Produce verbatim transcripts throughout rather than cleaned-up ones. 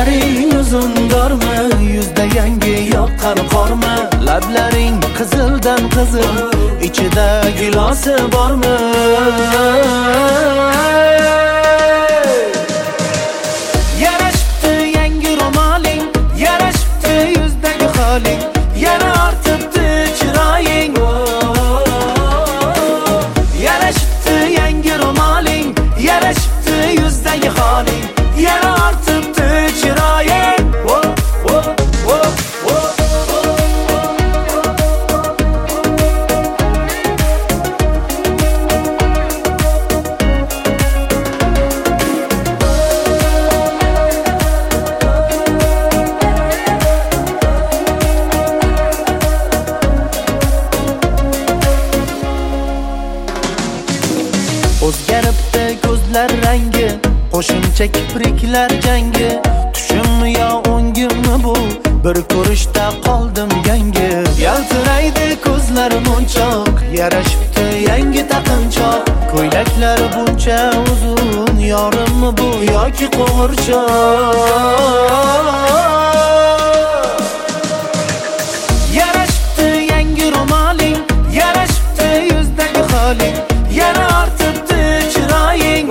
Sochlaring uzun dormi, yuzda yangi yoqqan qormi? Lablaring qizildan qizil, ichida gilosi bormi? Yarashibdi yangi ro'moling, yarashibdi yuzdagi holing, yana ortibdi chiroying. Yarashibdi yangi ro'moling, yarashibdi yuzdagi holing, yana ortibdi chiroying. O'zgaribdi ko'zlar rangi, qo'shimcha kipriklar jangi. Tushimmi yo o'ngimmi bu, bir ko'rishda qoldim yangi. Yaltiraydi ko'zlarim munchoq, yarashibdi yangi taqinchoq. Ko'ylaklar buncha uzun, yorimmi bu yoki qo'g'irchoq? Yarashibdi yangi ro'moling, yarashibdi yuzdagi holing, yana ortibdi chiroying.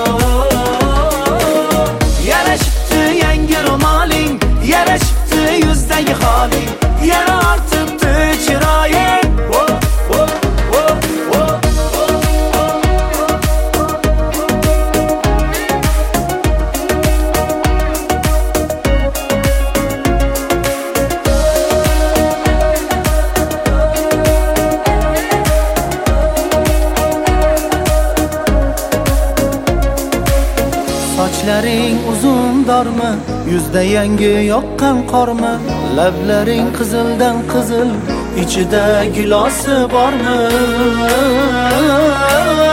Yarashibdi yangi ro'moling, yarashibdi yuzdagi holing, yana ortibdi chiroying. Sochlaring uzun dormi, yuzda yangi yoqqan qormi? Lablaring qizildan qizil, ichida gilosi bormi?